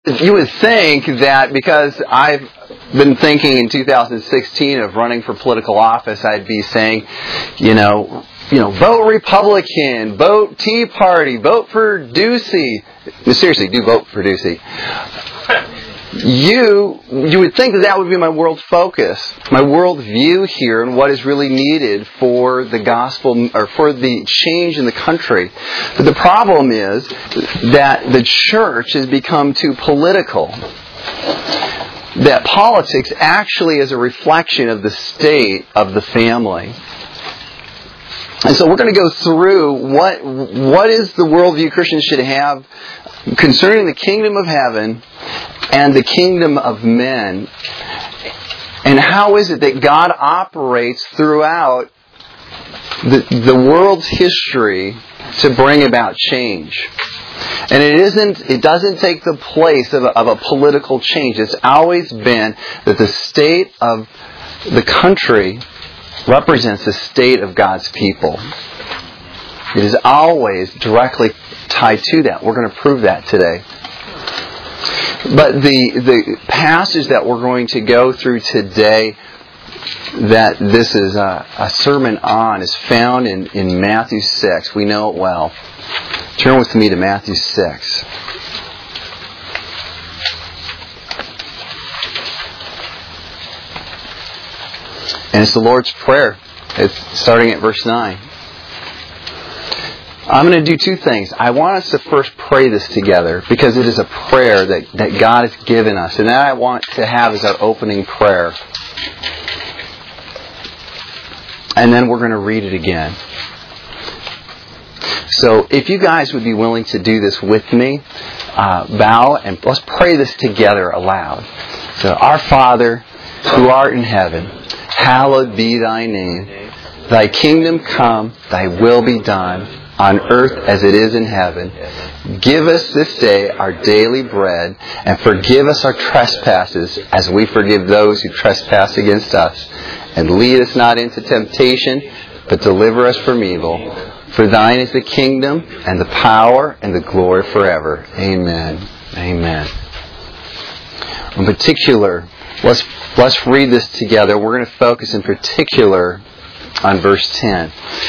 You would think that because I've been thinking in 2016 of running for political office, I'd be saying, vote Republican, vote Tea Party, vote for Ducey. Seriously, do vote for Ducey. You would think that would be my world focus, my world view here, and what is really needed for the gospel or for the change in the country. But the problem is that the church has become too political. That politics actually is a reflection of the state of the family. And so we're going to go through what is the worldview Christians should have concerning the kingdom of heaven and the kingdom of men. And how is it that God operates throughout the world's history to bring about change. And it doesn't take the place of a political change. It's always been that the state of the country represents the state of God's people. It is always directly tied to that. We're going to prove that today. But the passage that we're going to go through today, that this is a sermon on, is found in Matthew 6. We know it well. Turn with me to Matthew 6. And it's the Lord's Prayer. It's starting at verse 9. I'm going to do two things. I want us to first pray this together because it is a prayer that God has given us. And that I want to have as our opening prayer. And then we're going to read it again. So if you guys would be willing to do this with me, bow and let's pray this together aloud. So, Our Father, who art in heaven, hallowed be thy name. Thy kingdom come, thy will be done, on earth as it is in heaven. Give us this day our daily bread, and forgive us our trespasses as we forgive those who trespass against us. And lead us not into temptation, but deliver us from evil. For thine is the kingdom, and the power, and the glory forever. Amen. Amen. In particular, let's read this together. We're going to focus in particular on verse 10.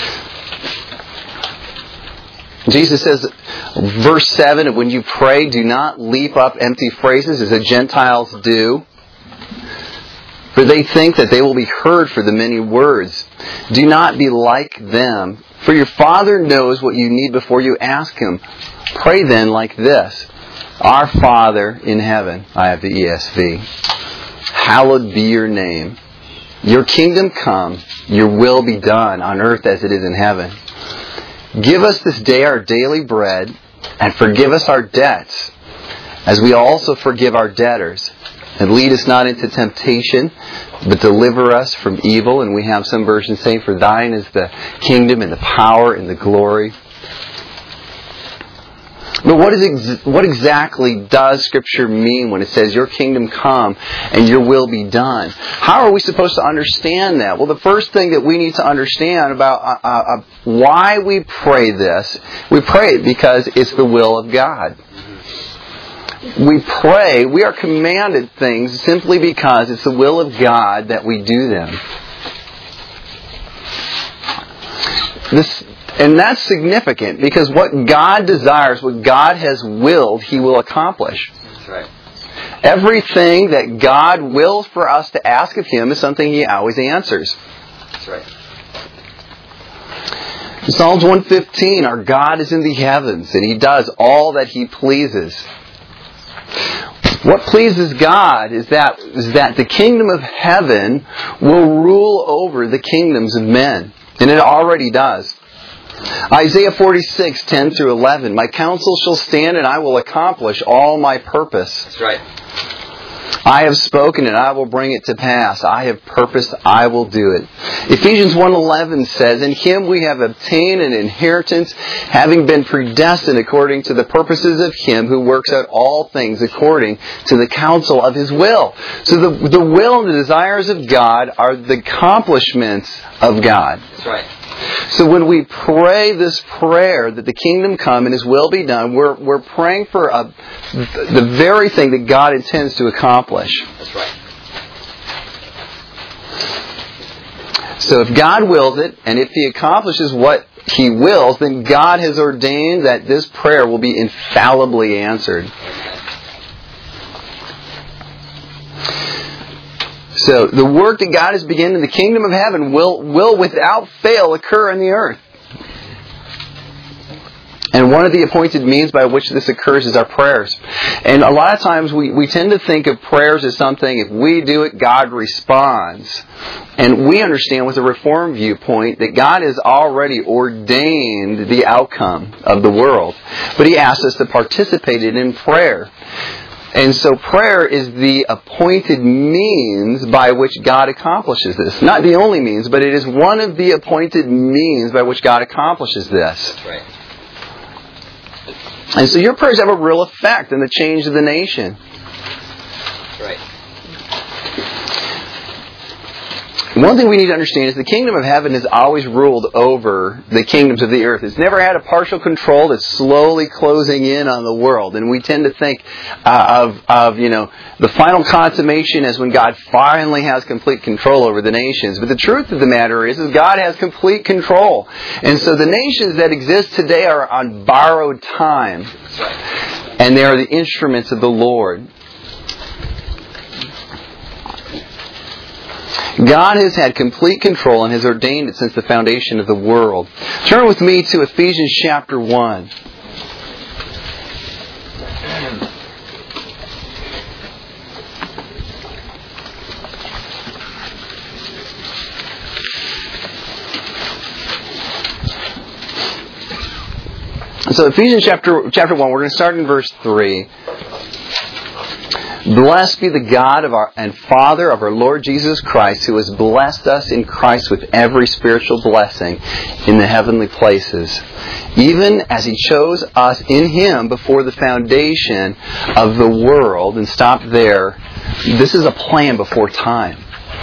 Jesus says, verse 7, when you pray, do not leap up empty phrases as the Gentiles do, for they think that they will be heard for the many words. Do not be like them, for your Father knows what you need before you ask Him. Pray then like this: Our Father in heaven, I have the ESV, hallowed be your name. Your kingdom come, your will be done on earth as it is in heaven. Give us this day our daily bread, and forgive us our debts, as we also forgive our debtors. And lead us not into temptation, but deliver us from evil. And we have some versions saying, for thine is the kingdom and the power and the glory. But what exactly does Scripture mean when it says, your kingdom come and your will be done? How are we supposed to understand that? Well, the first thing that we need to understand about why we pray this, we pray it because it's the will of God. We pray, we are commanded things simply because it's the will of God that we do them. And that's significant because what God desires, what God has willed, He will accomplish. That's right. Everything that God wills for us to ask of Him is something He always answers. That's right. In Psalms 115, our God is in the heavens and He does all that He pleases. What pleases God is that the kingdom of heaven will rule over the kingdoms of men. And it already does. Isaiah 46, 10 through 11. My counsel shall stand and I will accomplish all my purpose. That's right. I have spoken and I will bring it to pass. I have purposed, I will do it. Ephesians 1:11 says, in Him we have obtained an inheritance, having been predestined according to the purposes of Him who works out all things according to the counsel of His will. So the will and the desires of God are the accomplishments of God. That's right. So when we pray this prayer that the kingdom come and His will be done, we're praying for the very thing that God intends to accomplish. That's right. So if God wills it, and if He accomplishes what He wills, then God has ordained that this prayer will be infallibly answered. So the work that God has begun in the kingdom of heaven will without fail occur in the earth. And one of the appointed means by which this occurs is our prayers. And a lot of times we tend to think of prayers as something, if we do it, God responds. And we understand with a Reformed viewpoint that God has already ordained the outcome of the world. But He asks us to participate in prayer. And so prayer is the appointed means by which God accomplishes this. Not the only means, but it is one of the appointed means by which God accomplishes this. That's right. And so your prayers have a real effect in the change of the nation. That's right. One thing we need to understand is the kingdom of heaven has always ruled over the kingdoms of the earth. It's never had a partial control that's slowly closing in on the world. And we tend to think of the final consummation as when God finally has complete control over the nations. But the truth of the matter is God has complete control. And so the nations that exist today are on borrowed time. That's right. And they are the instruments of the Lord. God has had complete control and has ordained it since the foundation of the world. Turn with me to Ephesians chapter 1. So Ephesians chapter 1, we're going to start in verse 3. Blessed be the God and Father of our Lord Jesus Christ, who has blessed us in Christ with every spiritual blessing in the heavenly places, even as He chose us in Him before the foundation of the world. And stop there. This is a plan before time.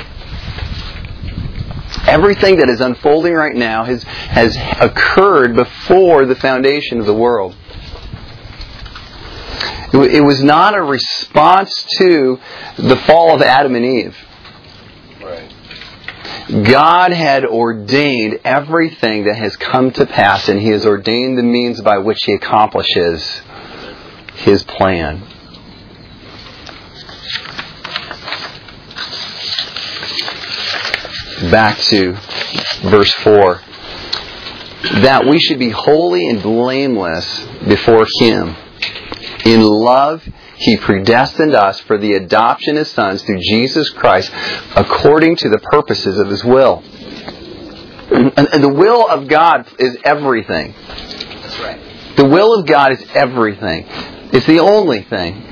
Everything that is unfolding right now has occurred before the foundation of the world. It was not a response to the fall of Adam and Eve. Right. God had ordained everything that has come to pass, and He has ordained the means by which He accomplishes His plan. Back to verse 4. That we should be holy and blameless before Him. In love, He predestined us for the adoption as sons through Jesus Christ, according to the purposes of His will. And the will of God is everything. That's right. The will of God is everything. It's the only thing.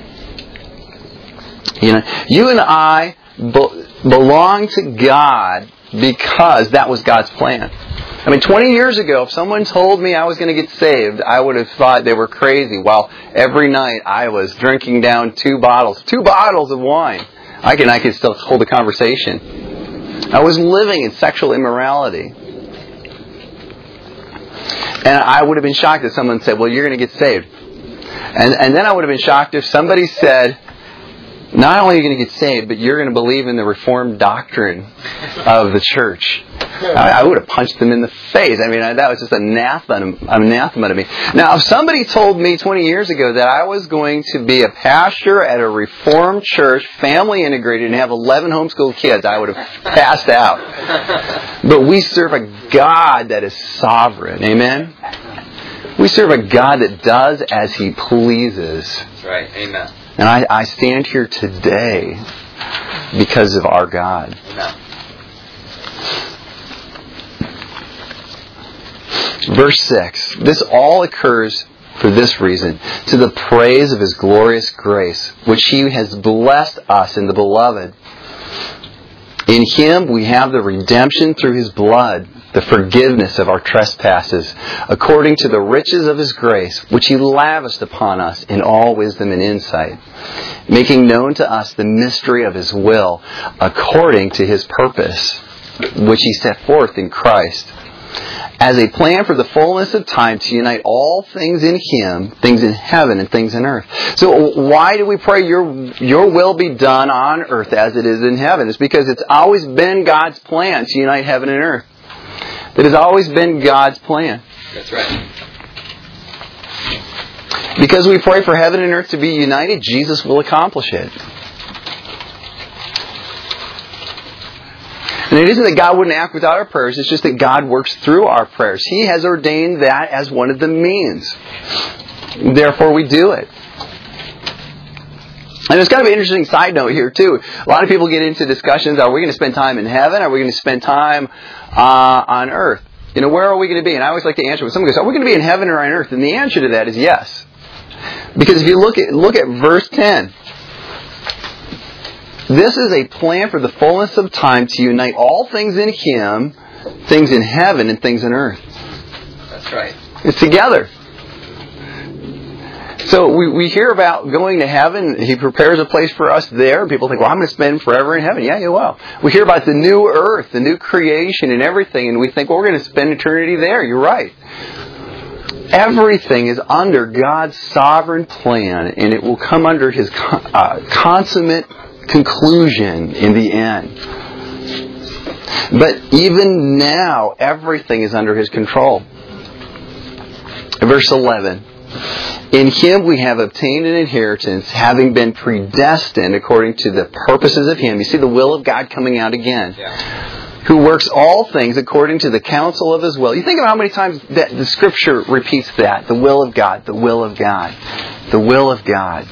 You and I belong to God because that was God's plan. 20 years ago, if someone told me I was going to get saved, I would have thought they were crazy. While every night I was drinking down 2 bottles of wine. I could still hold a conversation. I was living in sexual immorality. And I would have been shocked if someone said, well, you're going to get saved. And then I would have been shocked if somebody said, not only are you going to get saved, but you're going to believe in the Reformed doctrine of the church. I would have punched them in the face. That was just anathema to me. Now, if somebody told me 20 years ago that I was going to be a pastor at a Reformed church, family integrated, and have 11 homeschooled kids, I would have passed out. But we serve a God that is sovereign. Amen? We serve a God that does as He pleases. That's right. Amen. And I stand here today because of our God. Amen. Verse 6. This all occurs for this reason, to the praise of His glorious grace, which He has blessed us in the Beloved. In Him we have the redemption through His blood, the forgiveness of our trespasses, according to the riches of His grace, which He lavished upon us in all wisdom and insight, making known to us the mystery of His will, according to His purpose, which He set forth in Christ, as a plan for the fullness of time to unite all things in Him, things in heaven and things in earth. So why do we pray your will be done on earth as it is in heaven? It's because it's always been God's plan to unite heaven and earth. It has always been God's plan. That's right. Because we pray for heaven and earth to be united, Jesus will accomplish it. And it isn't that God wouldn't act without our prayers, it's just that God works through our prayers. He has ordained that as one of the means. Therefore we do it. And there's kind of an interesting side note here too. A lot of people get into discussions, are we going to spend time in heaven? Are we going to spend time on earth? Where are we going to be? And I always like to answer when someone goes, are we going to be in heaven or on earth? And the answer to that is yes. Because if you look at verse 10, this is a plan for the fullness of time to unite all things in Him, things in heaven and things in earth. That's right. It's together. So we hear about going to heaven. He prepares a place for us there. People think, well, I'm going to spend forever in heaven. Yeah, you will. We hear about the new earth, the new creation and everything, and we think, well, we're going to spend eternity there. You're right. Everything is under God's sovereign plan, and it will come under His consummate conclusion in the end. But even now, everything is under His control. Verse 11. In Him we have obtained an inheritance, having been predestined according to the purposes of Him. You see the will of God coming out again. Yeah. Who works all things according to the counsel of His will. You think of how many times that the Scripture repeats that. The will of God, the will of God, the will of God.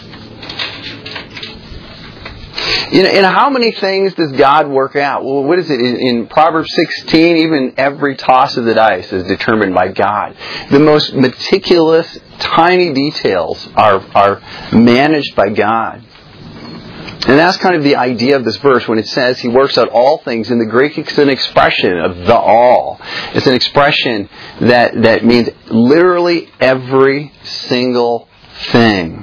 In how many things does God work out? Well, what is it? In Proverbs 16, even every toss of the dice is determined by God. The most meticulous, tiny details are managed by God. And that's kind of the idea of this verse when it says He works out all things. In the Greek, it's an expression of the all. It's an expression that means literally every single thing.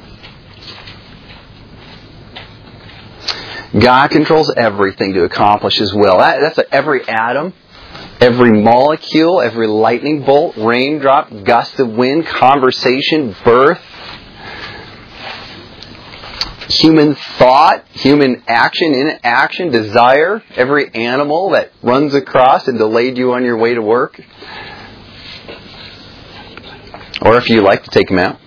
God controls everything to accomplish His will. That's every atom, every molecule, every lightning bolt, raindrop, gust of wind, conversation, birth, human thought, human action, inaction, desire, every animal that runs across and delayed you on your way to work. Or if you like to take them out.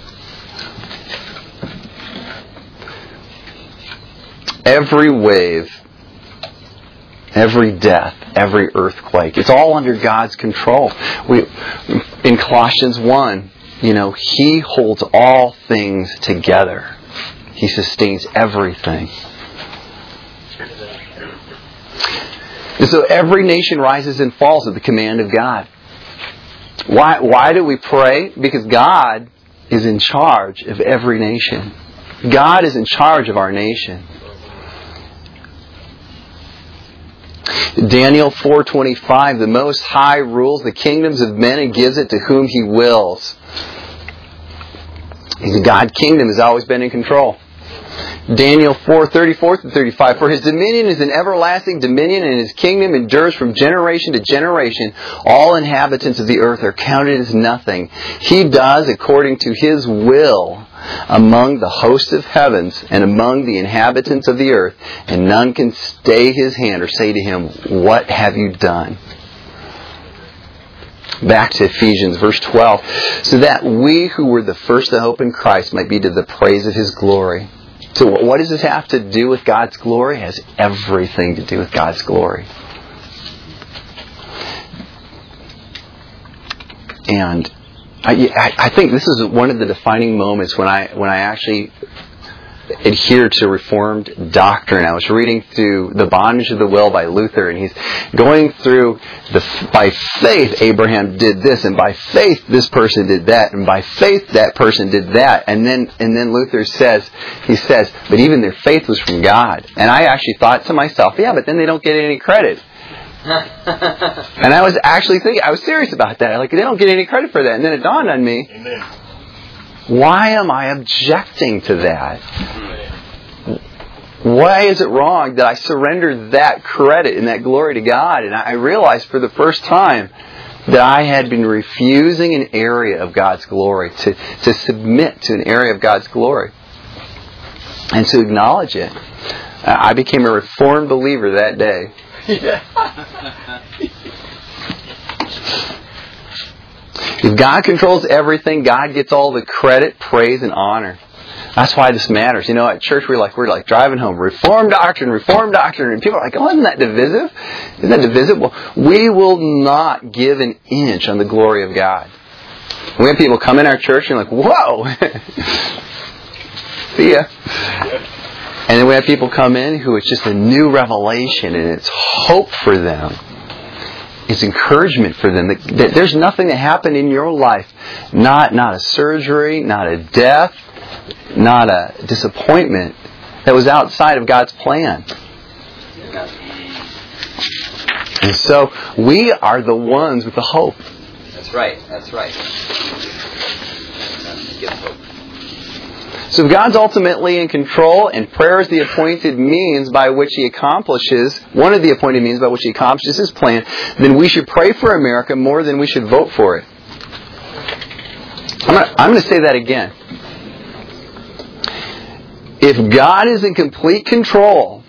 Every wave, every death, every earthquake, it's all under God's control. In Colossians 1, He holds all things together. He sustains everything. And so every nation rises and falls at the command of God. Why do we pray? Because God is in charge of every nation. God is in charge of our nation. Daniel 4:25, the Most High rules the kingdoms of men and gives it to whom He wills. The God kingdom has always been in control. Daniel 4:34-35, for His dominion is an everlasting dominion, and His kingdom endures from generation to generation. All inhabitants of the earth are counted as nothing. He does according to His will among the host of heavens and among the inhabitants of the earth, and none can stay His hand or say to Him, what have you done? Back to Ephesians, verse 12. So that we who were the first to hope in Christ might be to the praise of His glory. So what does this have to do with God's glory? It has everything to do with God's glory. And I think this is one of the defining moments when I actually adhered to Reformed doctrine. I was reading through The Bondage of the Will by Luther, and he's going through by faith Abraham did this, and by faith this person did that, and by faith that person did that. And then Luther says, but even their faith was from God. And I actually thought to myself, yeah, but then they don't get any credit. And I was actually thinking, I was serious about that. Like, they don't get any credit for that. And then it dawned on me, amen. Why am I objecting to that? Why is it wrong that I surrender that credit and that glory to God? And I realized for the first time that I had been refusing an area of God's glory, to submit to an area of God's glory, and to acknowledge it. I became a reformed believer that day. If God controls everything, God gets all the credit, praise, and honor. That's why this matters. You know, at church we're like driving home, Reformed doctrine, and people are like, oh, isn't that divisive? Isn't that divisive? Well, we will not give an inch on the glory of God. We have people come in our church and like, whoa! See ya. And then we have people come in who it's just a new revelation and it's hope for them. It's encouragement for them. That there's nothing that happened in your life, not a surgery, not a death, not a disappointment, that was outside of God's plan. And so we are the ones with the hope. That's right. That's right. Give hope. So if God's ultimately in control and prayer is the appointed means by which He accomplishes, one of the appointed means by which He accomplishes His plan, then we should pray for America more than we should vote for it. I'm going to say that again. If God is in complete control,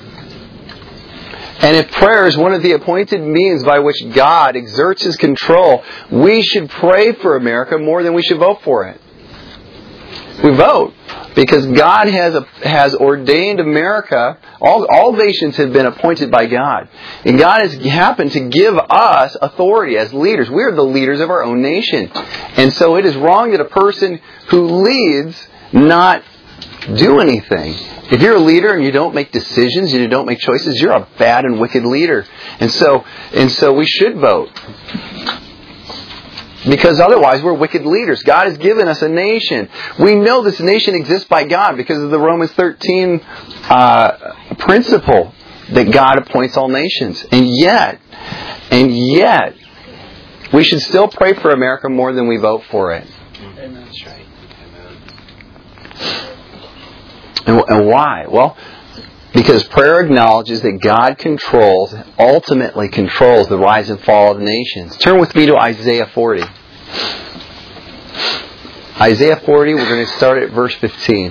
and if prayer is one of the appointed means by which God exerts His control, we should pray for America more than we should vote for it. We vote because God has ordained America. All nations have been appointed by God. And God has happened to give us authority as leaders. We are the leaders of our own nation. And so it is wrong that a person who leads not do anything. If you're a leader and you don't make decisions, you don't make choices, you're a bad and wicked leader. And so we should vote. Because otherwise we're wicked leaders. God has given us a nation. We know this nation exists by God because of the Romans 13 principle that God appoints all nations. And yet, we should still pray for America more than we vote for it. Amen. That's right. Amen. And why? Well, because prayer acknowledges that God ultimately controls the rise and fall of nations. Turn with me to Isaiah 40. Isaiah 40, we're going to start at verse 15.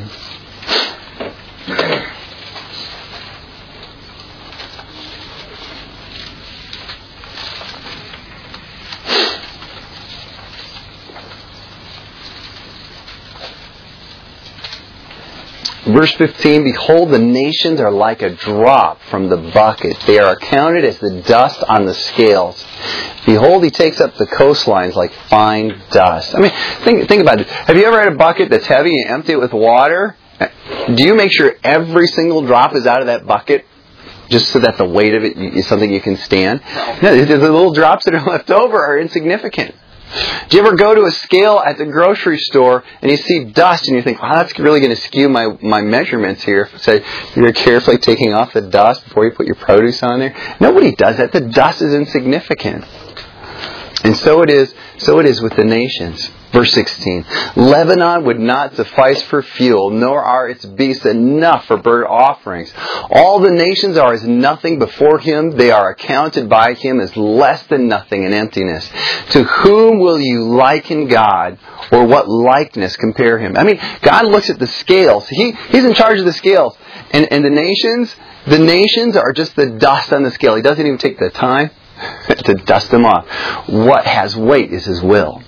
Verse 15, behold, the nations are like a drop from the bucket. They are accounted as the dust on the scales. Behold, He takes up the coastlines like fine dust. I mean, think about it. Have you ever had a bucket that's heavy and you empty it with water? Do you make sure every single drop is out of that bucket just so that the weight of it is something you can stand? No, the little drops that are left over are insignificant. Do you ever go to a scale at the grocery store and you see dust and you think, wow, that's really going to skew my measurements here? So you're carefully taking off the dust before you put your produce on there. Nobody does that. The dust is insignificant. And so it is with the nations. Verse 16, Lebanon would not suffice for fuel, nor are its beasts enough for burnt offerings. All the nations are as nothing before Him. They are accounted by Him as less than nothing in emptiness. To whom will you liken God, or what likeness compare Him? I mean, God looks at the scales. He's in charge of the scales. And the nations are just the dust on the scale. He doesn't even take the time to dust them off. What has weight is His will.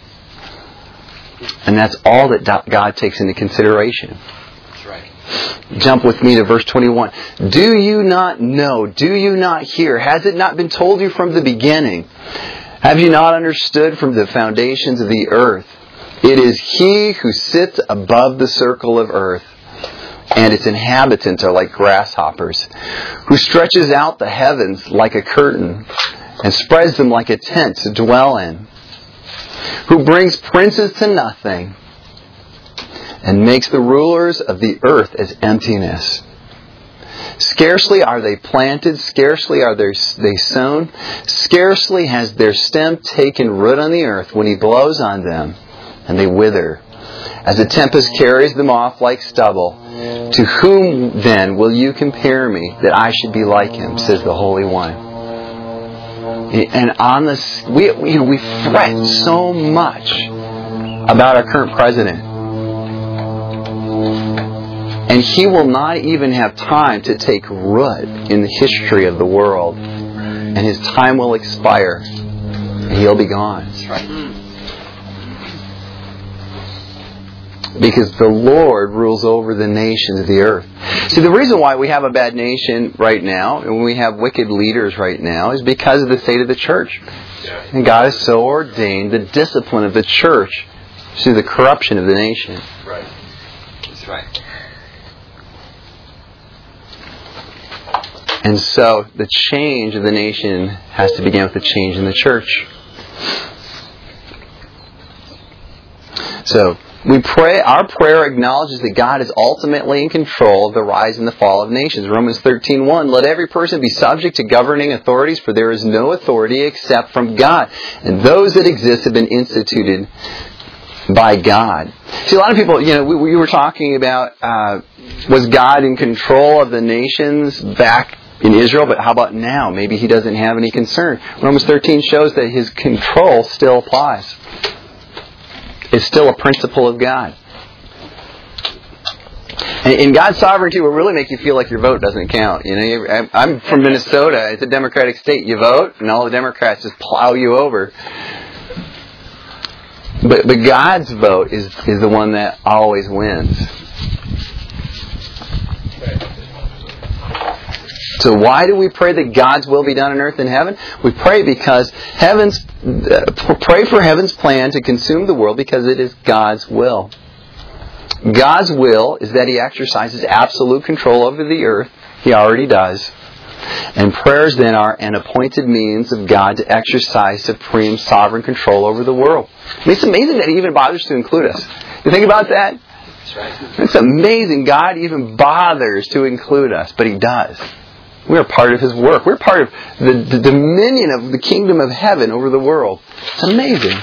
And that's all that God takes into consideration. That's right. Jump with me to verse 21. Do you not know? Do you not hear? Has it not been told you from the beginning? Have you not understood from the foundations of the earth? It is He who sits above the circle of earth, and its inhabitants are like grasshoppers, who stretches out the heavens like a curtain, and spreads them like a tent to dwell in, who brings princes to nothing, and makes the rulers of the earth as emptiness. Scarcely are they planted, scarcely are they sown, scarcely has their stem taken root on the earth when He blows on them, and they wither, as a tempest carries them off like stubble. To whom then will you compare me, that I should be like Him, says the Holy One? And on this, we fret so much about our current president. And he will not even have time to take root in the history of the world. And his time will expire. And he'll be gone. That's right. Because the Lord rules over the nations of the earth. See, the reason why we have a bad nation right now, and we have wicked leaders right now, is because of the state of the church. And God has so ordained the discipline of the church through the corruption of the nation. Right. That's right. And so the change of the nation has to begin with the change in the church. So we pray. Our prayer acknowledges that God is ultimately in control of the rise and the fall of nations. Romans 13:1, let every person be subject to governing authorities, for there is no authority except from God. And those that exist have been instituted by God. See, a lot of people, we were talking about, was God in control of the nations back in Israel, but how about now? Maybe He doesn't have any concern. Romans 13 shows that His control still applies. It's still a principle of God. And God's sovereignty will really make you feel like your vote doesn't count. I'm from Minnesota. It's a Democratic state. You vote, and all the Democrats just plow you over. But God's vote is the one that always wins. So why do we pray that God's will be done on earth and heaven? We pray because pray for heaven's plan to consume the world because it is God's will. God's will is that He exercises absolute control over the earth. He already does. And prayers then are an appointed means of God to exercise supreme sovereign control over the world. I mean, it's amazing that He even bothers to include us. You think about that? That's right. It's amazing God even bothers to include us, but He does. We're part of His work. We're part of the dominion of the kingdom of heaven over the world. It's amazing.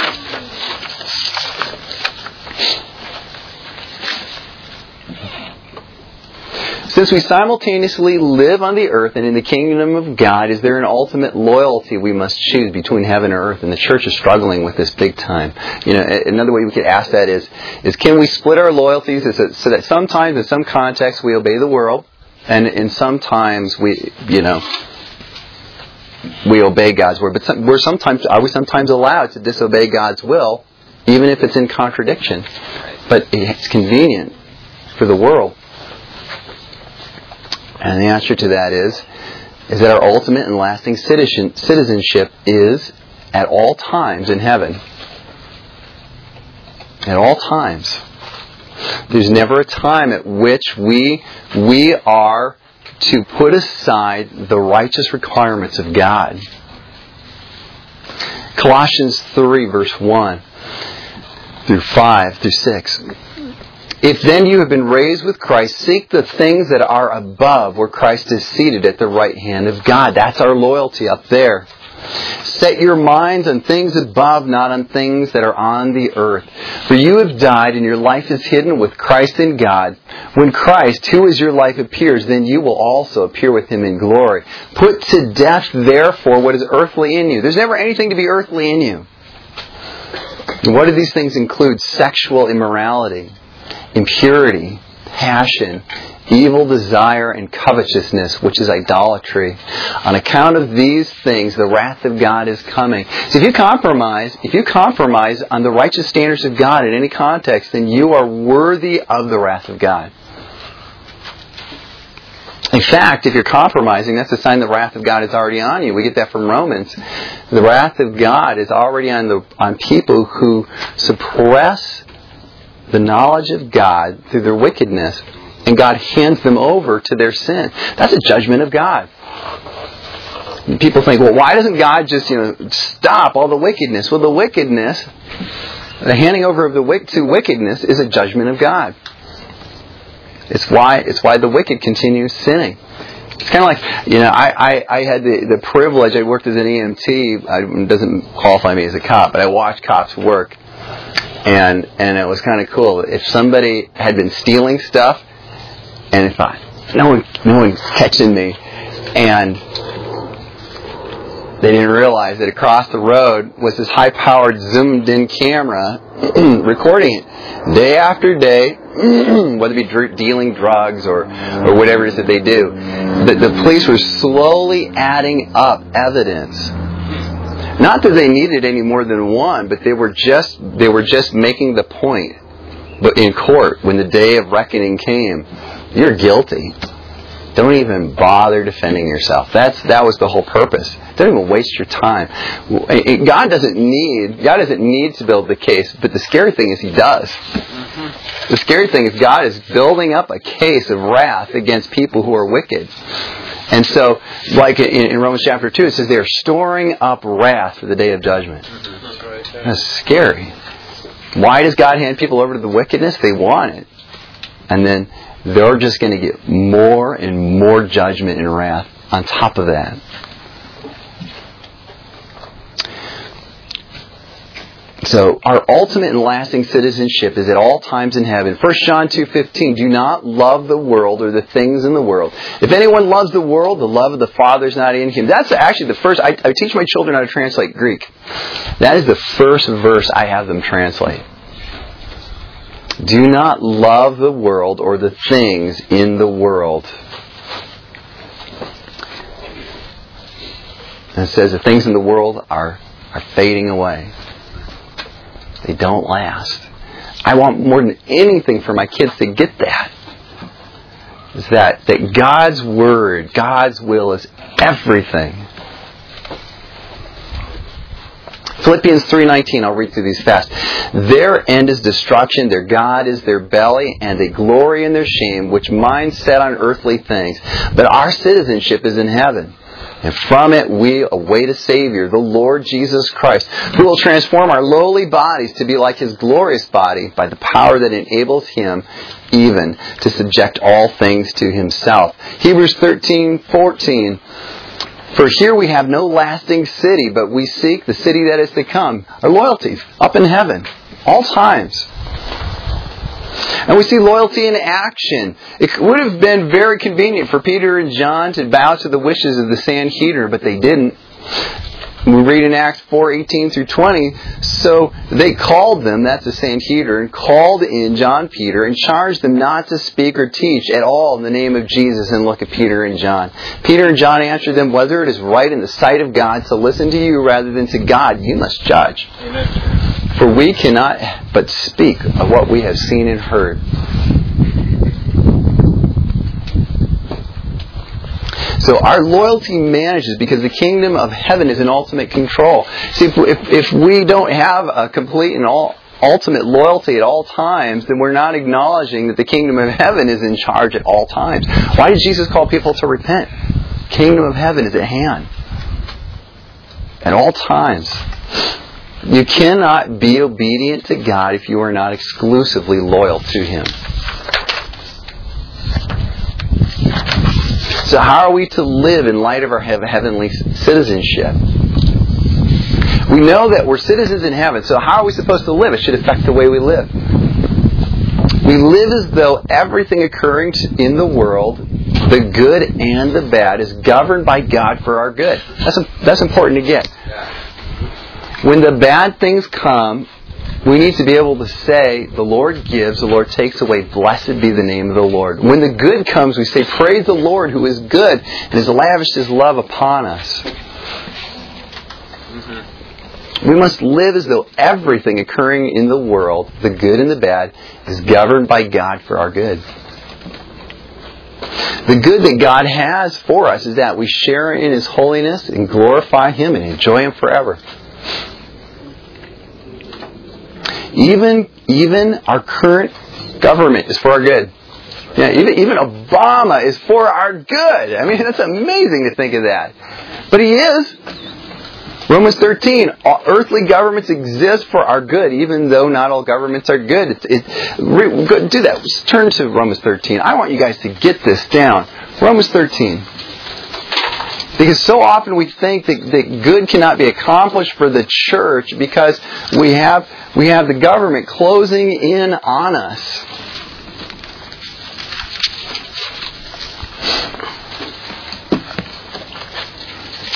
Since we simultaneously live on the earth and in the kingdom of God, is there an ultimate loyalty we must choose between heaven and earth? And the church is struggling with this big time. Another way we could ask that is can we split our loyalties so that sometimes in some contexts we obey the world, and sometimes we obey God's word. But are we sometimes allowed to disobey God's will, even if it's in contradiction? But it's convenient for the world. And the answer to that is that our ultimate and lasting citizenship is at all times in heaven. At all times. There's never a time at which we are to put aside the righteous requirements of God. Colossians 3, verse 1 through 5 through 6. If then you have been raised with Christ, seek the things that are above, where Christ is seated at the right hand of God. That's our loyalty up there. Set your minds on things above, not on things that are on the earth. For you have died, and your life is hidden with Christ in God. When Christ, who is your life, appears, then you will also appear with Him in glory. Put to death, therefore, what is earthly in you. There's never anything to be earthly in you. And what do these things include? Sexual immorality, impurity, passion, evil desire, and covetousness, which is idolatry. On account of these things, the wrath of God is coming. So if you compromise on the righteous standards of God in any context, then you are worthy of the wrath of God. In fact, if you're compromising, that's a sign the wrath of God is already on you. We get that from Romans. The wrath of God is already on people who suppress the knowledge of God through their wickedness, and God hands them over to their sin. That's a judgment of God. And people think, well, why doesn't God just stop all the wickedness? Well, the wickedness, the handing over of to wickedness, is a judgment of God. It's why the wicked continue sinning. It's kind of like, I had the privilege. I worked as an EMT. It doesn't qualify me as a cop, but I watched cops work. And it was kind of cool. If somebody had been stealing stuff, and if no one's catching me, and They didn't realize that across the road was this high-powered, zoomed-in camera recording it day after day, whether it be dealing drugs or whatever it is that they do. The police were slowly adding up evidence. Not that they needed any more than one, but they were just making the point. But in court, when the day of reckoning came, you're guilty. Don't even bother defending yourself. That was the whole purpose. Don't even waste your time. God doesn't need to build the case, but the scary thing is He does. The scary thing is God is building up a case of wrath against people who are wicked. And so, like in Romans chapter 2, it says they are storing up wrath for the day of judgment. That's scary. Why does God hand people over to the wickedness? They want it. And then they're just going to get more and more judgment and wrath on top of that. So our ultimate and lasting citizenship is at all times in heaven. 1 John 2:15, do not love the world or the things in the world. If anyone loves the world, the love of the Father is not in him. That's actually the first. I teach my children how to translate Greek. That is the first verse I have them translate. Do not love the world or the things in the world. And it says the things in the world are fading away. They don't last. I want more than anything for my kids to get that. Is that God's Word, God's will is everything. Philippians 3:19, I'll read through these fast. Their end is destruction, their God is their belly, and they glory in their shame, which minds set on earthly things. But our citizenship is in heaven. And from it we await a Savior, the Lord Jesus Christ, who will transform our lowly bodies to be like His glorious body by the power that enables Him even to subject all things to Himself. Hebrews 13:14. For here we have no lasting city, but we seek the city that is to come. Our loyalties up in heaven, all times. And we see loyalty in action. It would have been very convenient for Peter and John to bow to the wishes of the Sanhedrin, but they didn't. We read in Acts 4:18 through 20, so they called them, that's the Sanhedrin, called in John Peter and charged them not to speak or teach at all in the name of Jesus. And look at Peter and John. Peter and John answered them, whether it is right in the sight of God to listen to you rather than to God, you must judge. Amen. For we cannot but speak of what we have seen and heard. So our loyalty manages because the kingdom of heaven is in ultimate control. See, if we don't have a complete and ultimate loyalty at all times, then we're not acknowledging that the kingdom of heaven is in charge at all times. Why did Jesus call people to repent? Kingdom of heaven is at hand. At all times. You cannot be obedient to God if you are not exclusively loyal to Him. So how are we to live in light of our heavenly citizenship? We know that we're citizens in heaven, so how are we supposed to live? It should affect the way we live. We live as though everything occurring in the world, the good and the bad, is governed by God for our good. That's important to get. When the bad things come, we need to be able to say, the Lord gives, the Lord takes away, blessed be the name of the Lord. When the good comes, we say, praise the Lord who is good and has lavished His love upon us. We must live as though everything occurring in the world, the good and the bad, is governed by God for our good. The good that God has for us is that we share in His holiness and glorify Him and enjoy Him forever. Even our current government is for our good. Yeah, even Obama is for our good. I mean, that's amazing to think of that. But he is. Romans 13, earthly governments exist for our good, even though not all governments are good. Do that. Let's turn to Romans 13. I want you guys to get this down. Romans 13. Because so often we think that good cannot be accomplished for the church because we have the government closing in on us.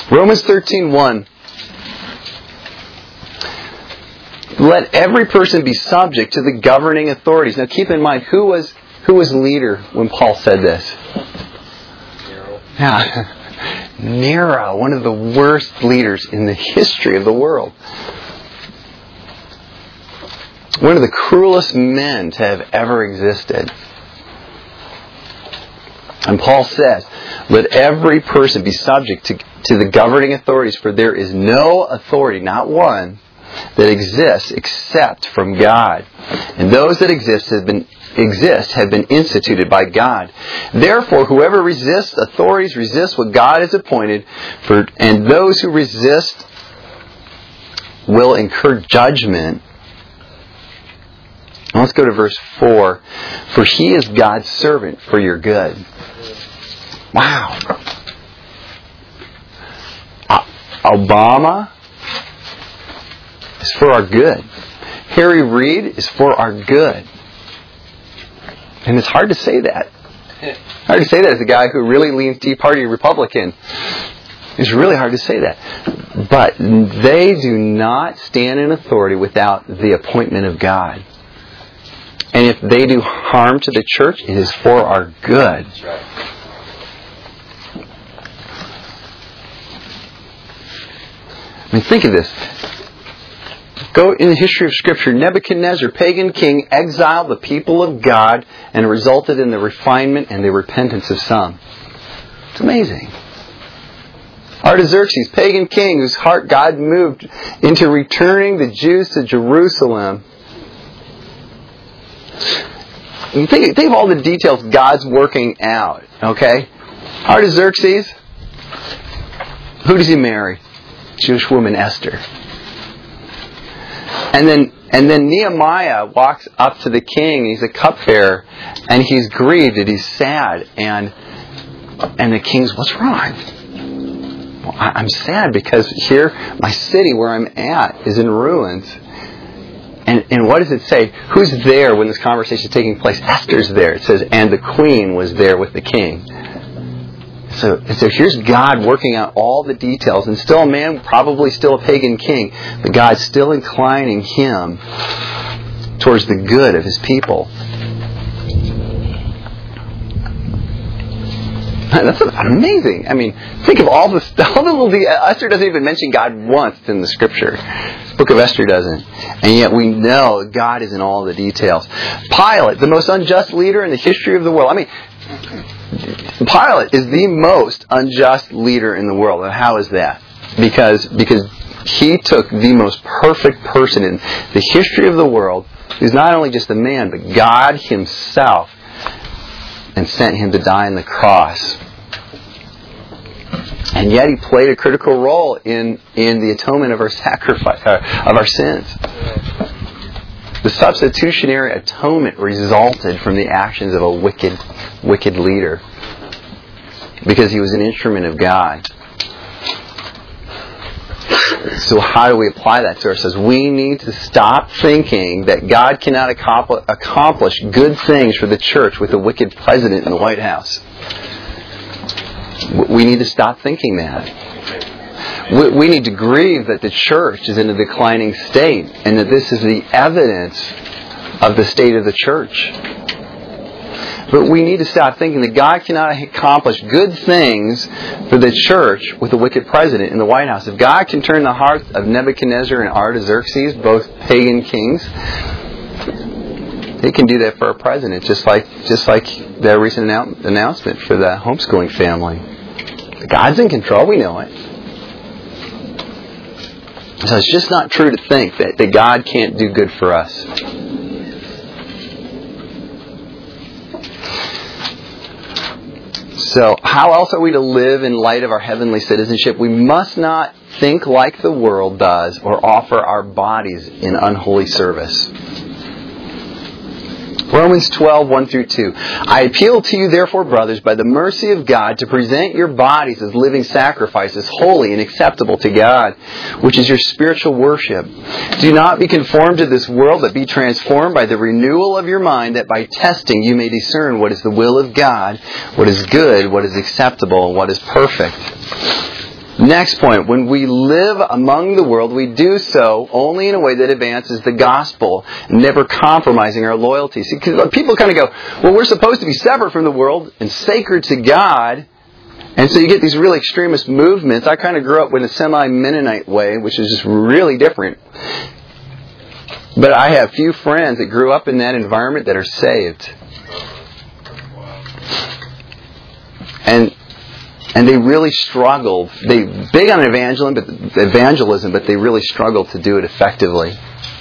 Romans 13:1. Let every person be subject to the governing authorities. Now keep in mind, who was leader when Paul said this? Nero. Yeah. Nero, one of the worst leaders in the history of the world. One of the cruelest men to have ever existed. And Paul says, let every person be subject to the governing authorities, for there is no authority, not one, that exists except from God. And those that exist have been instituted by God. Therefore, whoever resists authorities resists what God has appointed, and those who resist will incur judgment. Let's go to verse 4. For he is God's servant for your good. Wow. Obama is for our good. Harry Reid is for our good. And it's hard to say that. Hard to say that as a guy who really leans Tea Party Republican. It's really hard to say that. But they do not stand in authority without the appointment of God. And if they do harm to the church, it is for our good. That's right. I mean, think of this. Go in the history of Scripture. Nebuchadnezzar, pagan king, exiled the people of God, and it resulted in the refinement and the repentance of some. It's amazing. Artaxerxes, pagan king, whose heart God moved into returning the Jews to Jerusalem. You think of all the details God's working out, okay? Artaxerxes, who does he marry? Jewish woman Esther. And then Nehemiah walks up to the king. He's a cupbearer, and he's grieved and he's sad. And the king's, what's wrong? Well, I'm sad because here, my city where I'm at is in ruins. And what does it say? Who's there when this conversation is taking place? Esther's there. It says, and the queen was there with the king. So here's God working out all the details, and still a man, probably still a pagan king, but God's still inclining him towards the good of his people. That's amazing. I mean, think of all the little details. Esther doesn't even mention God once in the Scripture. The book of Esther doesn't. And yet we know God is in all the details. Pilate, the most unjust leader in the history of the world. I mean, Pilate is the most unjust leader in the world. And how is that? Because he took the most perfect person in the history of the world, who's not only just a man, but God Himself, and sent Him to die on the cross. And yet He played a critical role in the atonement of our sacrifice, of our sins. The substitutionary atonement resulted from the actions of a wicked leader, because he was an instrument of God. So how do we apply that to ourselves? We need to stop thinking that God cannot accomplish good things for the church with a wicked president in the White House. We need to stop thinking that. We need to grieve that the church is in a declining state, and that this is the evidence of the state of the church. But we need to stop thinking that God cannot accomplish good things for the church with a wicked president in the White House. If God can turn the hearts of Nebuchadnezzar and Artaxerxes, both pagan kings, He can do that for our president, just like the recent announcement for the homeschooling family. God's in control. We know it. So it's just not true to think that God can't do good for us. So how else are we to live in light of our heavenly citizenship? We must not think like the world does or offer our bodies in unholy service. Romans 12:1-2. I appeal to you, therefore, brothers, by the mercy of God, to present your bodies as living sacrifices, holy and acceptable to God, which is your spiritual worship. Do not be conformed to this world, but be transformed by the renewal of your mind, that by testing you may discern what is the will of God, what is good, what is acceptable, and what is perfect. Next point, when we live among the world, we do so only in a way that advances the gospel, never compromising our loyalty. See, 'cause people kind of go, well, we're supposed to be separate from the world and sacred to God. And so you get these really extremist movements. I kind of grew up in a semi-Mennonite way, which is just really different. But I have few friends that grew up in that environment that are saved. And they really struggled. They big on evangelism, but they really struggled to do it effectively.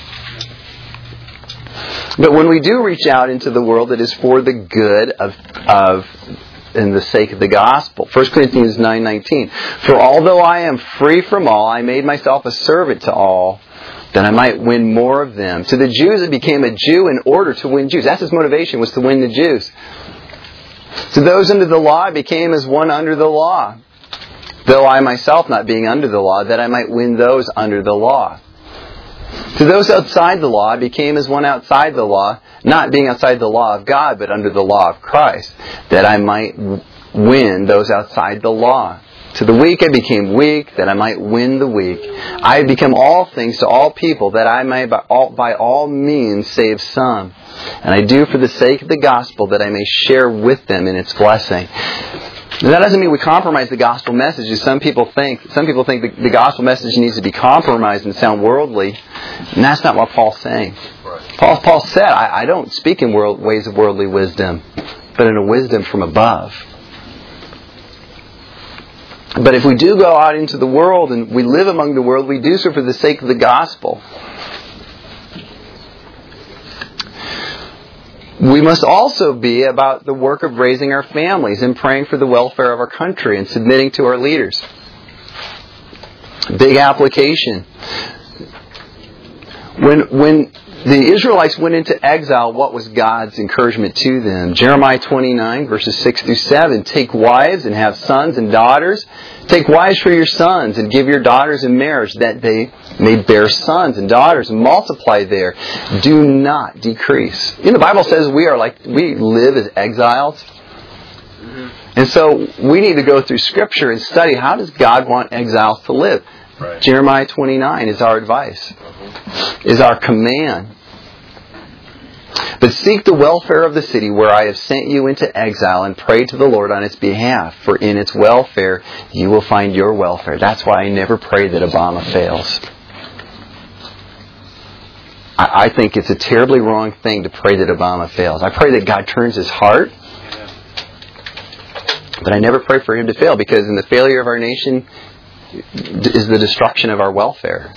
But when we do reach out into the world, it is for the good of and the sake of the gospel. 1 Corinthians 9:19. For although I am free from all, I made myself a servant to all, that I might win more of them. To the Jews, I became a Jew in order to win Jews. That's his motivation, was to win the Jews. To those under the law, I became as one under the law, though I myself not being under the law, that I might win those under the law. To those outside the law, I became as one outside the law, not being outside the law of God, but under the law of Christ, that I might win those outside the law. To the weak I became weak, that I might win the weak. I have become all things to all people, that I may by all means save some. And I do for the sake of the gospel, that I may share with them in its blessing. And that doesn't mean we compromise the gospel message, as some people think. Some people think the gospel message needs to be compromised and sound worldly. And that's not what Paul's saying. Paul said, I don't speak in ways of worldly wisdom, but in a wisdom from above. But if we do go out into the world and we live among the world, we do so for the sake of the gospel. We must also be about the work of raising our families and praying for the welfare of our country and submitting to our leaders. Big application. When the Israelites went into exile, what was God's encouragement to them? Jeremiah 29, verses 6 through 7. Take wives and have sons and daughters. Take wives for your sons and give your daughters in marriage, that they may bear sons and daughters and multiply there. Do not decrease. The Bible says we live as exiles. And so we need to go through Scripture and study, how does God want exiles to live? Right. Jeremiah 29 is our advice, is our command. But seek the welfare of the city where I have sent you into exile, and pray to the Lord on its behalf, for in its welfare you will find your welfare. That's why I never pray that Obama fails. I think it's a terribly wrong thing to pray that Obama fails. I pray that God turns his heart, but I never pray for him to fail, because in the failure of our nation is the destruction of our welfare.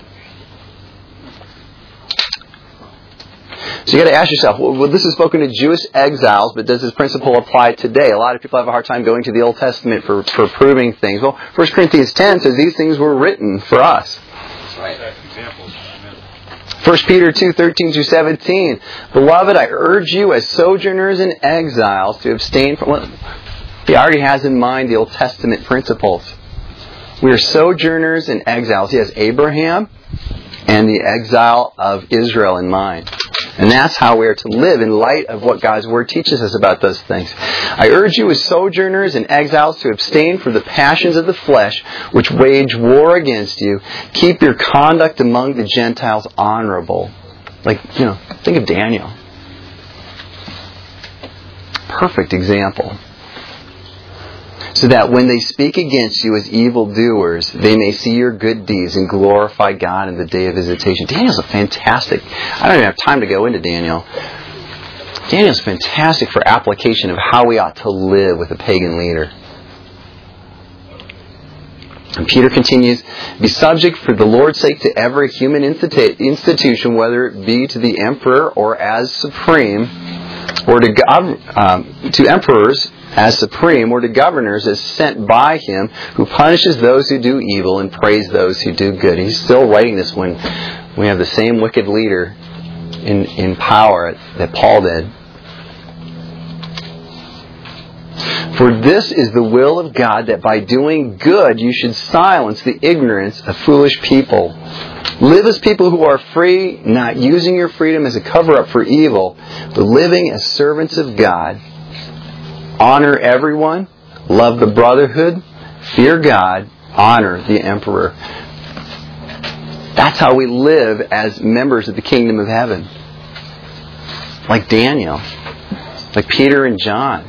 So you got to ask yourself, well, this is spoken to Jewish exiles, but does this principle apply today? A lot of people have a hard time going to the Old Testament for proving things. Well, 1 Corinthians 10 says these things were written for us. Right. Examples. 1 Peter 2, 13 through 17. Beloved, I urge you as sojourners and exiles to abstain from... Well, he already has in mind the Old Testament principles. We are sojourners and exiles. He has Abraham and the exile of Israel in mind. And that's how we are to live in light of what God's Word teaches us about those things. I urge you as sojourners and exiles to abstain from the passions of the flesh, which wage war against you. Keep your conduct among the Gentiles honorable. Think of Daniel. Perfect example. So that when they speak against you as evildoers, they may see your good deeds and glorify God in the day of visitation. Daniel's I don't even have time to go into Daniel. Daniel's fantastic for application of how we ought to live with a pagan leader. And Peter continues, be subject for the Lord's sake to every human institution, whether it be to the emperor or as supreme, or to emperors as supreme, or to governors as sent by him, who punishes those who do evil and praise those who do good. He's still writing this when we have the same wicked leader in power that Paul did. For this is the will of God, that by doing good you should silence the ignorance of foolish people. Live as people who are free, not using your freedom as a cover-up for evil, but living as servants of God. Honor everyone, love the brotherhood, fear God, honor the emperor. That's how we live as members of the kingdom of heaven. Like Daniel. Like Peter and John.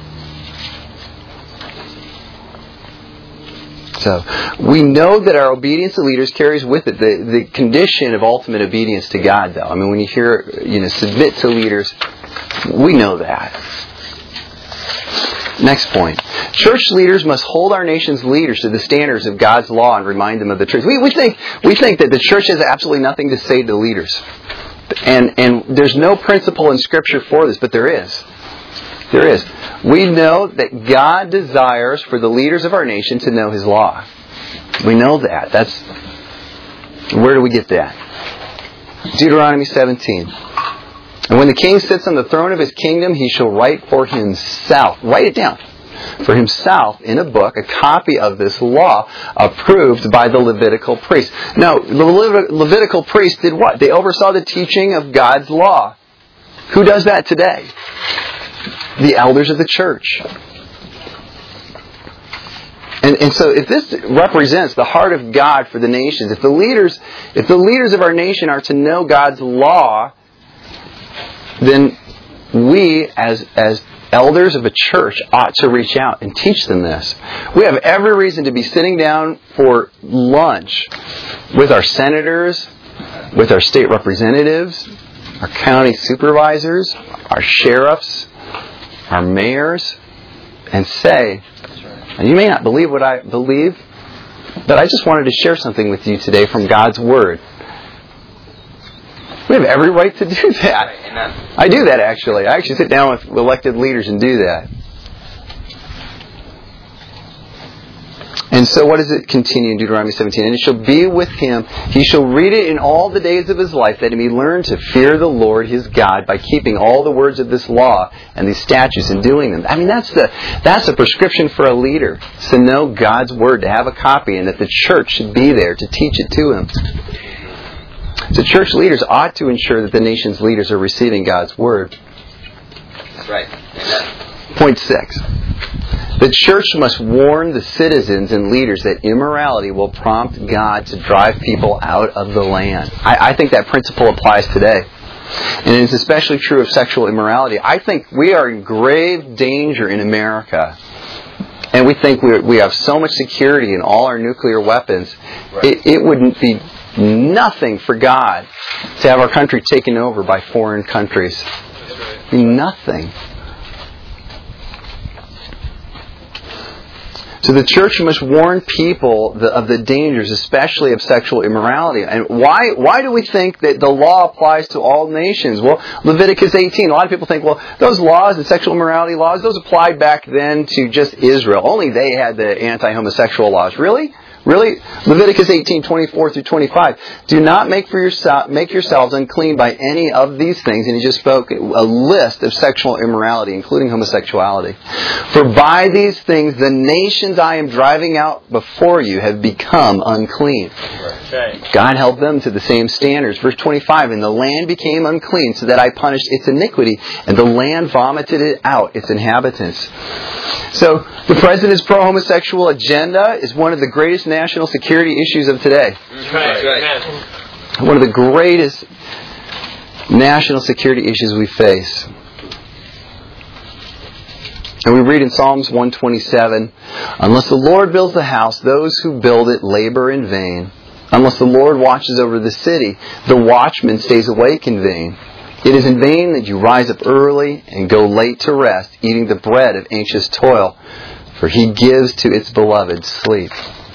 So, we know that our obedience to leaders carries with it the condition of ultimate obedience to God, though. I mean, when you hear, submit to leaders, we know that. Next point. Church leaders must hold our nation's leaders to the standards of God's law and remind them of the truth. We think that the church has absolutely nothing to say to leaders. And there's no principle in Scripture for this, but there is. There is. We know that God desires for the leaders of our nation to know His law. We know that. Where do we get that? Deuteronomy 17. And when the king sits on the throne of his kingdom, he shall write for himself. Write it down. For himself, in a book, a copy of this law approved by the Levitical priest. Now, the Levitical priests did what? They oversaw the teaching of God's law. Who does that today? The elders of the church. And so if this represents the heart of God for the nations, if the leaders of our nation are to know God's law, then we as elders of a church ought to reach out and teach them this. We have every reason to be sitting down for lunch with our senators, with our state representatives, our county supervisors, our sheriffs, our mayors, and say, and you may not believe what I believe, but I just wanted to share something with you today from God's Word. We have every right to do that. I do that, actually. I actually sit down with elected leaders and do that. And so what does it continue in Deuteronomy 17? And it shall be with him, he shall read it in all the days of his life, that he may learn to fear the Lord his God by keeping all the words of this law and these statutes and doing them. I mean, that's a prescription for a leader, to know God's Word, to have a copy, and that the church should be there to teach it to him. So church leaders ought to ensure that the nation's leaders are receiving God's Word. That's right. Amen. Point 6. The church must warn the citizens and leaders that immorality will prompt God to drive people out of the land. I think that principle applies today. And it's especially true of sexual immorality. I think we are in grave danger in America. And we think we have so much security in all our nuclear weapons. Right. It wouldn't be nothing for God to have our country taken over by foreign countries. Nothing. So the church must warn people of the dangers, especially of sexual immorality. And why do we think that the law applies to all nations? Well, Leviticus 18, a lot of people think, well, those laws, the sexual immorality laws, those applied back then to just Israel. Only they had the anti-homosexual laws. Really? Really? Leviticus 18:24 through 25. Do not make yourselves unclean by any of these things. And he just spoke a list of sexual immorality, including homosexuality. For by these things the nations I am driving out before you have become unclean. Right. God held them to the same standards. Verse 25, and the land became unclean, so that I punished its iniquity, and the land vomited it out, its inhabitants. So, the President's pro-homosexual agenda is one of the greatest national security issues of today. Right. One of the greatest national security issues we face. And we read in Psalms 127, unless the Lord builds the house, those who build it labor in vain. Unless the Lord watches over the city, the watchman stays awake in vain. It is in vain that you rise up early and go late to rest, eating the bread of anxious toil, for he gives to its beloved sleep.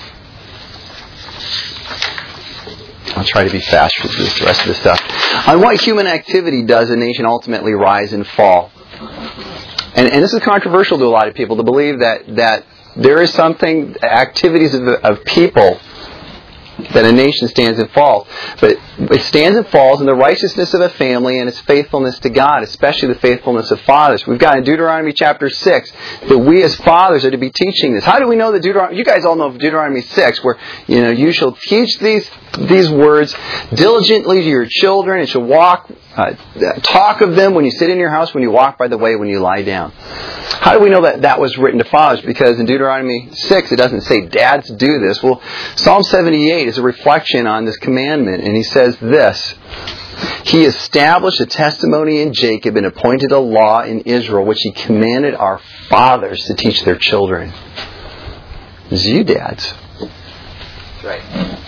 I'll try to be fast for the rest of the stuff. On what human activity does a nation ultimately rise and fall? And this is controversial to a lot of people, to believe that there is something, activities of people, that a nation stands and falls. But it stands and falls in the righteousness of a family and its faithfulness to God, especially the faithfulness of fathers. We've got in Deuteronomy chapter 6 that we as fathers are to be teaching this. How do we know that Deuteronomy? You guys all know Deuteronomy 6, where you shall teach these words diligently to your children, and shall walk Talk of them when you sit in your house, when you walk by the way, when you lie down. How do we know that that was written to fathers? Because in Deuteronomy 6, it doesn't say dads do this. Well, Psalm 78 is a reflection on this commandment, and he says this: He established a testimony in Jacob and appointed a law in Israel, which He commanded our fathers to teach their children. It's you, dads. That's right.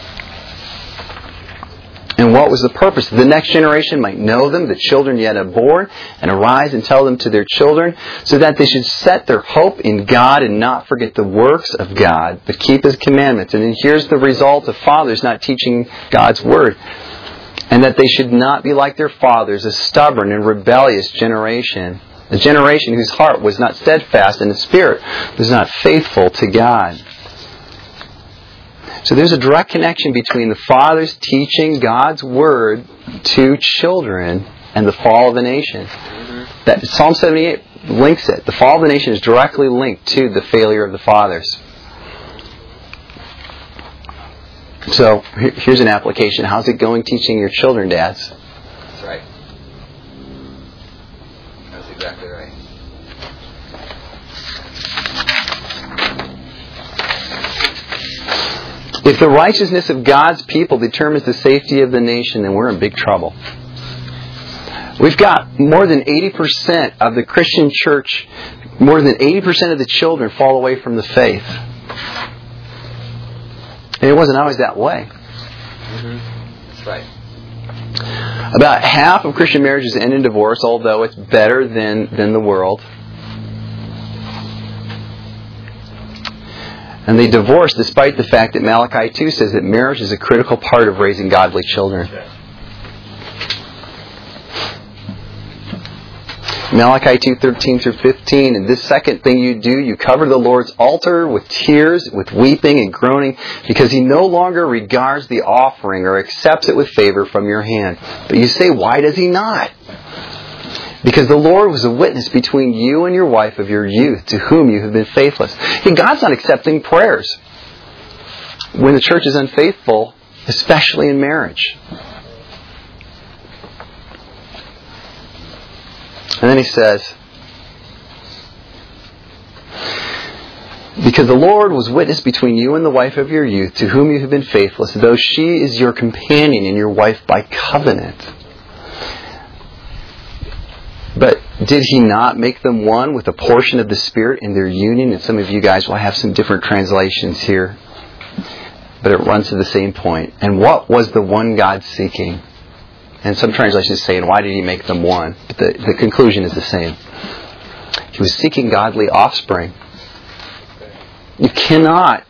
And what was the purpose? The next generation might know them, the children yet unborn, and arise and tell them to their children, so that they should set their hope in God and not forget the works of God, but keep His commandments. And then here's the result of fathers not teaching God's Word. And that they should not be like their fathers, a stubborn and rebellious generation, a generation whose heart was not steadfast and the spirit was not faithful to God. So there's a direct connection between the fathers teaching God's Word to children and the fall of the nation. That Psalm 78 links it. The fall of the nation is directly linked to the failure of the fathers. So here's an application. How's it going teaching your children, dads? That's right. That's exactly right. If the righteousness of God's people determines the safety of the nation, then we're in big trouble. We've got more than 80% of the Christian church, more than 80% of the children fall away from the faith. And it wasn't always that way. That's right. About half of Christian marriages end in divorce, although it's better than the world. And they divorce despite the fact that Malachi 2 says that marriage is a critical part of raising godly children. Malachi 2:13-15, and this second thing you do, you cover the Lord's altar with tears, with weeping and groaning, because He no longer regards the offering or accepts it with favor from your hand. But you say, why does He not? Because the Lord was a witness between you and your wife of your youth, to whom you have been faithless. Hey, God's not accepting prayers when the church is unfaithful, especially in marriage. And then He says, because the Lord was witness between you and the wife of your youth, to whom you have been faithless, though she is your companion and your wife by covenant. But did He not make them one with a portion of the Spirit in their union? And some of you guys will have some different translations here, but it runs to the same point. And what was the one God seeking? And some translations say, and why did He make them one? But the conclusion is the same. He was seeking godly offspring. You cannot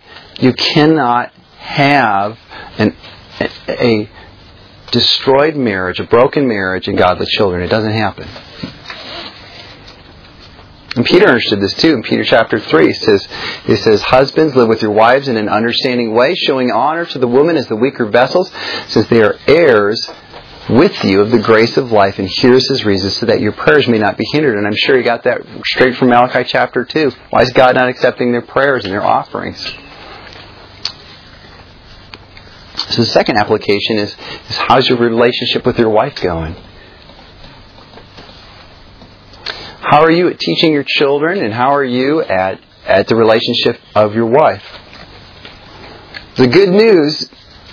have a destroyed marriage, a broken marriage, and godly children. It doesn't happen. And Peter understood this too. In Peter chapter 3, he says, husbands, live with your wives in an understanding way, showing honor to the woman as the weaker vessels, since they are heirs with you of the grace of life. And here's his reason, so that your prayers may not be hindered. And I'm sure you got that straight from Malachi chapter 2. Why is God not accepting their prayers and their offerings? So the second application is how's your relationship with your wife going? How are you at teaching your children, and how are you at the relationship of your wife? The good news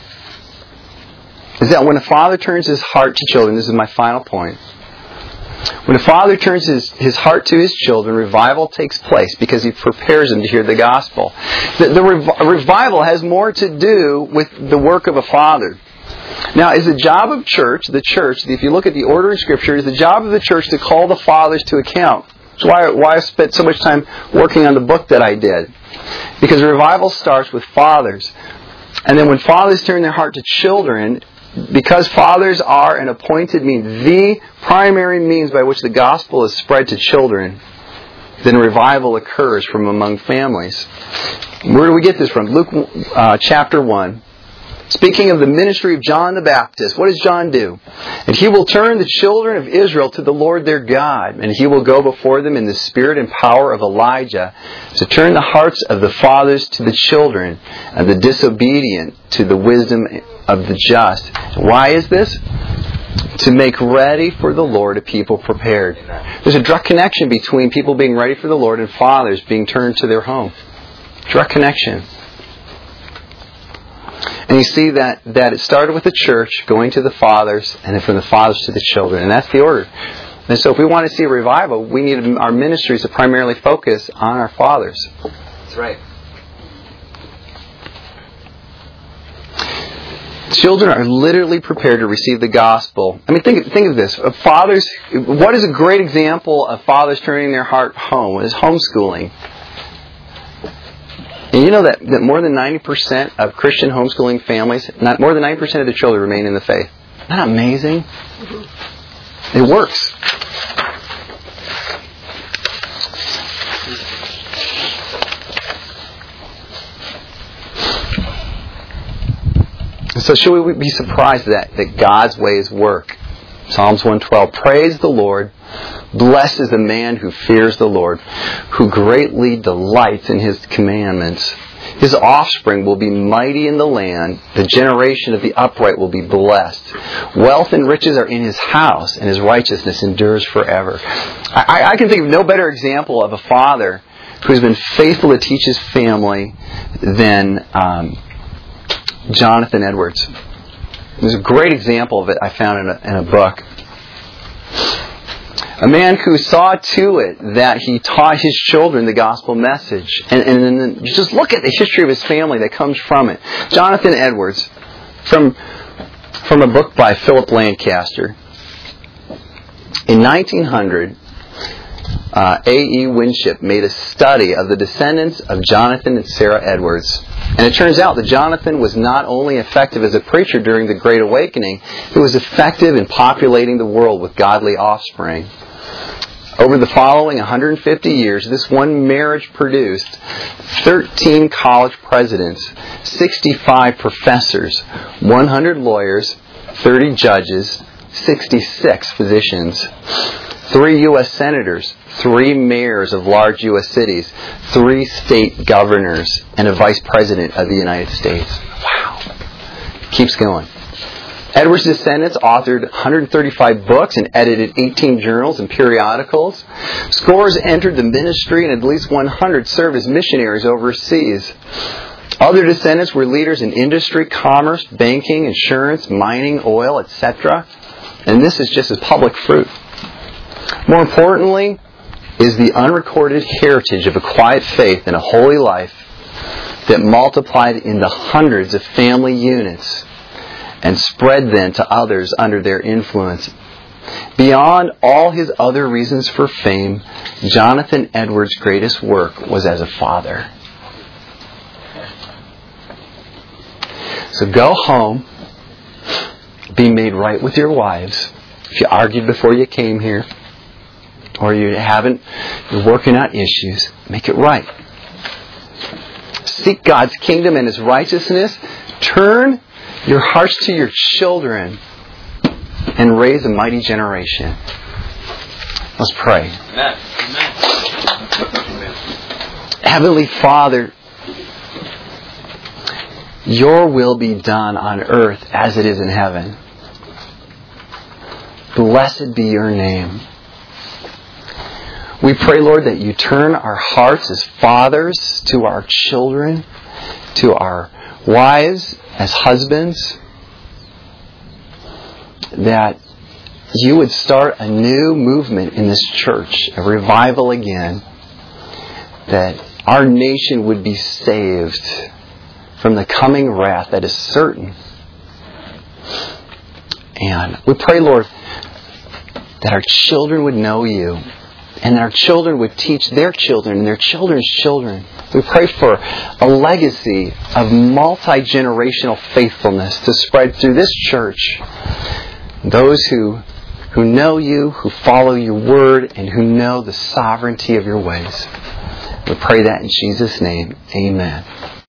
is that when a father turns his heart to children, this is my final point. When a father turns his heart to his children, revival takes place because he prepares them to hear the gospel. The revival has more to do with the work of a father. Now, is the job of the church, if you look at the order in Scripture, is the job of the church to call the fathers to account. That's why I spent so much time working on the book that I did. Because revival starts with fathers. And then when fathers turn their heart to children, because fathers are an appointed means, the primary means by which the gospel is spread to children, then revival occurs from among families. Where do we get this from? Luke chapter 1. Speaking of the ministry of John the Baptist, what does John do? And he will turn the children of Israel to the Lord their God, and he will go before them in the spirit and power of Elijah to turn the hearts of the fathers to the children, and the disobedient to the wisdom of the just. Why is this? To make ready for the Lord a people prepared. There's a direct connection between people being ready for the Lord and fathers being turned to their home. Direct connection. And you see that it started with the church going to the fathers, and then from the fathers to the children. And that's the order. And so if we want to see a revival, we need our ministries to primarily focus on our fathers. That's right. Children are literally prepared to receive the gospel. I mean, think of this. Fathers, what is a great example of fathers turning their heart home? Is homeschooling. And you know that more than 90% of Christian homeschooling families, more than 90% of the children remain in the faith. Isn't that amazing? It works. So should we be surprised that God's ways work? Psalms 112, praise the Lord. Blessed is the man who fears the Lord, who greatly delights in His commandments. His offspring will be mighty in the land. The generation of the upright will be blessed. Wealth and riches are in His house, and His righteousness endures forever. I can think of no better example of a father who's been faithful to teach his family than Jonathan Edwards. There's a great example of it I found in a book. A man who saw to it that he taught his children the gospel message. And then just look at the history of his family that comes from it. Jonathan Edwards, from a book by Philip Lancaster. In 1900, A.E. Winship made a study of the descendants of Jonathan and Sarah Edwards. And it turns out that Jonathan was not only effective as a preacher during the Great Awakening, he was effective in populating the world with godly offspring. Over the following 150 years, this one marriage produced 13 college presidents, 65 professors, 100 lawyers, 30 judges, 66 physicians, 3 U.S. senators, 3 mayors of large U.S. cities, 3 state governors, and a vice president of the United States. Wow. Keeps going. Edwards' descendants authored 135 books and edited 18 journals and periodicals. Scores entered the ministry, and at least 100 served as missionaries overseas. Other descendants were leaders in industry, commerce, banking, insurance, mining, oil, etc. And this is just as public fruit. More importantly is the unrecorded heritage of a quiet faith and a holy life that multiplied into hundreds of family units and spread then to others under their influence. Beyond all his other reasons for fame, Jonathan Edwards' greatest work was as a father. So go home, be made right with your wives. If you argued before you came here, or you're working out issues, make it right. Seek God's kingdom and His righteousness. Turn your hearts to your children and raise a mighty generation. Let's pray. Amen. Amen. Heavenly Father, Your will be done on earth as it is in heaven. Blessed be Your name. We pray, Lord, that You turn our hearts as fathers to our children, to our wives as husbands, that You would start a new movement in this church, a revival again, that our nation would be saved from the coming wrath that is certain. And we pray, Lord, that our children would know You, and that our children would teach their children and their children's children. We pray for a legacy of multi-generational faithfulness to spread through this church. Those who know You, who follow Your word, and who know the sovereignty of Your ways. We pray that in Jesus' name. Amen.